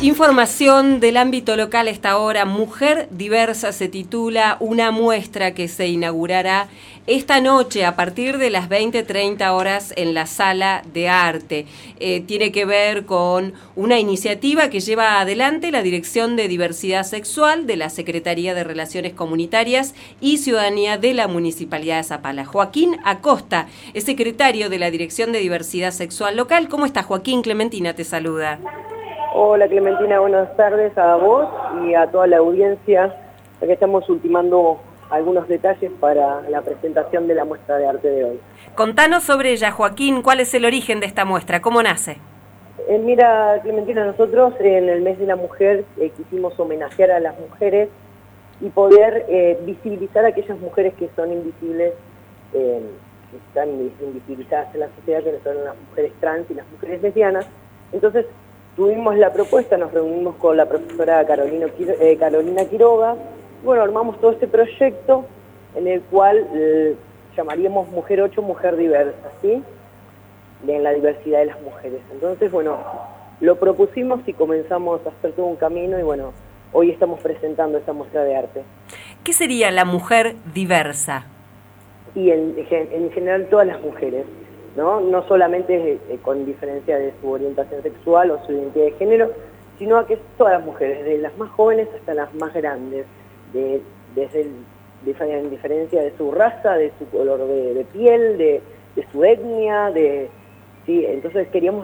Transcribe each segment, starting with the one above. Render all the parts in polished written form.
Información del ámbito local a esta hora. Mujer Diversa se titula una muestra que se inaugurará esta noche a partir de las 20:30 horas en la Sala de Arte. Tiene que ver con una iniciativa que lleva adelante la Dirección de Diversidad Sexual de la Secretaría de Relaciones Comunitarias y Ciudadanía de la Municipalidad de Zapala. Joaquín Acosta es secretario de la Dirección de Diversidad Sexual local. ¿Cómo estás, Joaquín? Clementina te saluda. Hola Clementina, buenas tardes a vos y a toda la audiencia. Aquí estamos ultimando algunos detalles para la presentación de la muestra de arte de hoy. Contanos sobre ella, Joaquín, ¿cuál es el origen de esta muestra? ¿Cómo nace? Mira, Clementina, nosotros en el mes de la mujer quisimos homenajear a las mujeres y poder visibilizar a aquellas mujeres que son invisibles, que están invisibilizadas en la sociedad, que son las mujeres trans y las mujeres lesbianas. Entonces, tuvimos la propuesta, nos reunimos con la profesora Carolina Quiroga, y bueno, armamos todo este proyecto en el cual llamaríamos Mujer 8, Mujer Diversa, ¿sí? En la diversidad de las mujeres. Entonces, bueno, lo propusimos y comenzamos a hacer todo un camino y bueno, hoy estamos presentando esta muestra de arte. ¿Qué sería la mujer diversa? Y en general todas las mujeres, no solamente con diferencia de su orientación sexual o su identidad de género, sino a que todas las mujeres, desde las más jóvenes hasta las más grandes, desde en diferencia de su raza, de su color de piel, de su etnia, sí, entonces queríamos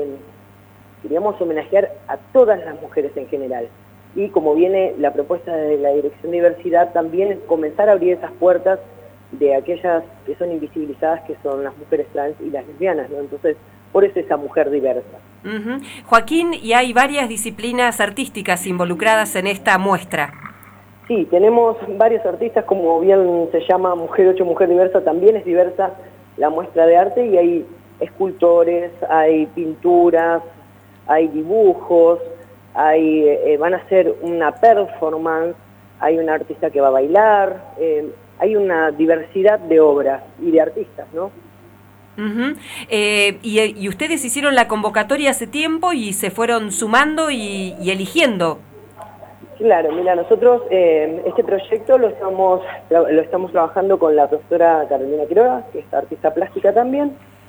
homenajear a todas las mujeres en general. Y como viene la propuesta de la Dirección de Diversidad, también comenzar a abrir esas puertas de aquellas que son invisibilizadas, que son las mujeres trans y las lesbianas, ¿no? Entonces, por eso esa mujer diversa. Uh-huh. Joaquín, y hay varias disciplinas artísticas involucradas en esta muestra. Sí, tenemos varios artistas, como bien se llama Mujer 8, Mujer Diversa, también es diversa la muestra de arte, y hay escultores, hay pinturas, hay dibujos, van a hacer una performance, hay una artista que va a bailar, hay una diversidad de obras y de artistas, ¿no? Uh-huh. Y ustedes hicieron la convocatoria hace tiempo y se fueron sumando y eligiendo. Claro, mira, nosotros este proyecto lo estamos trabajando con la profesora Carolina Quiroga, que es artista plástica también.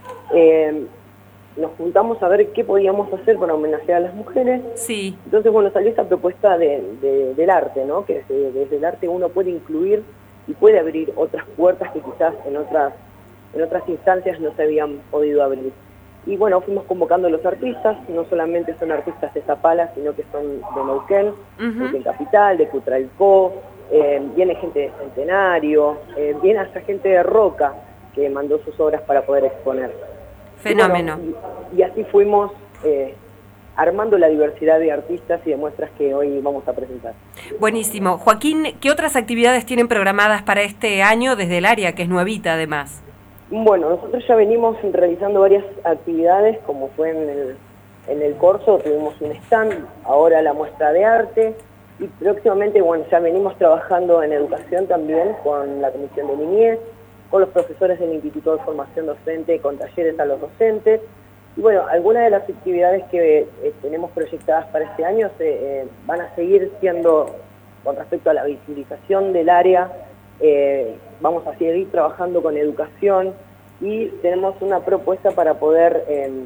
Nos juntamos a ver qué podíamos hacer para homenajear a las mujeres. Sí. Entonces, bueno, salió esta propuesta del arte, ¿no? Que desde el arte uno puede incluir y puede abrir otras puertas que quizás en otras instancias no se habían podido abrir. Y bueno, fuimos convocando a los artistas, no solamente son artistas de Zapala, sino que son de Neuquén, Neuquén Capital, de Cutralcó, viene gente de Centenario, viene hasta gente de Roca que mandó sus obras para poder exponer. Fenómeno. Y así fuimos armando la diversidad de artistas y de muestras que hoy vamos a presentar. Buenísimo. Joaquín, ¿qué otras actividades tienen programadas para este año desde el área, que es nuevita además? Bueno, nosotros ya venimos realizando varias actividades, como fue en el Corso, tuvimos un stand, ahora la muestra de arte, y próximamente, bueno, ya venimos trabajando en educación también con la Comisión de Niñez, con los profesores del Instituto de Formación Docente, con talleres a los docentes. Y bueno, algunas de las actividades que tenemos proyectadas para este año van a seguir siendo con respecto a la visibilización del área. Vamos a seguir trabajando con educación y tenemos una propuesta para poder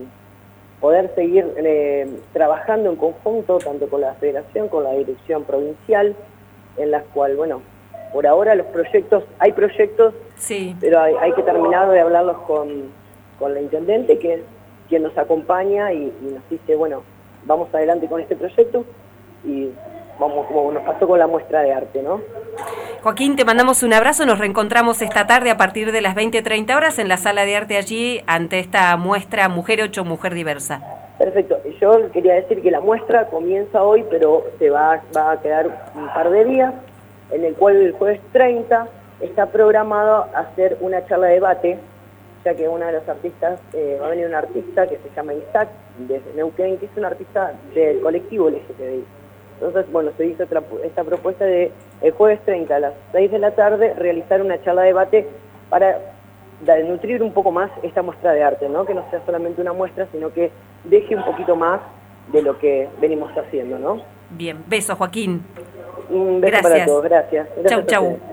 seguir trabajando en conjunto, tanto con la Federación, con la Dirección Provincial, en la cual, bueno, por ahora hay proyectos, sí, pero hay que terminar de hablarlos con la Intendente, que es quien nos acompaña y nos dice, bueno, vamos adelante con este proyecto y vamos, como nos pasó con la muestra de arte, ¿no? Joaquín, te mandamos un abrazo, nos reencontramos esta tarde a partir de las 20:30 horas en la Sala de Arte allí ante esta muestra Mujer 8, Mujer Diversa. Perfecto, yo quería decir que la muestra comienza hoy, pero se va a quedar un par de días, en el cual el jueves 30 está programado hacer una charla de debate, ya que una de los artistas, va a venir una artista que se llama Isaac, desde Neuquén, que es una artista del colectivo LGTBI. Entonces, bueno, se hizo esta propuesta de el jueves 30 a las 6 de la tarde realizar una charla de debate para nutrir un poco más esta muestra de arte, ¿no? Que no sea solamente una muestra, sino que deje un poquito más de lo que venimos haciendo, ¿no? Bien, besos, Joaquín. Un beso Gracias. para todos, gracias. Chau, chau.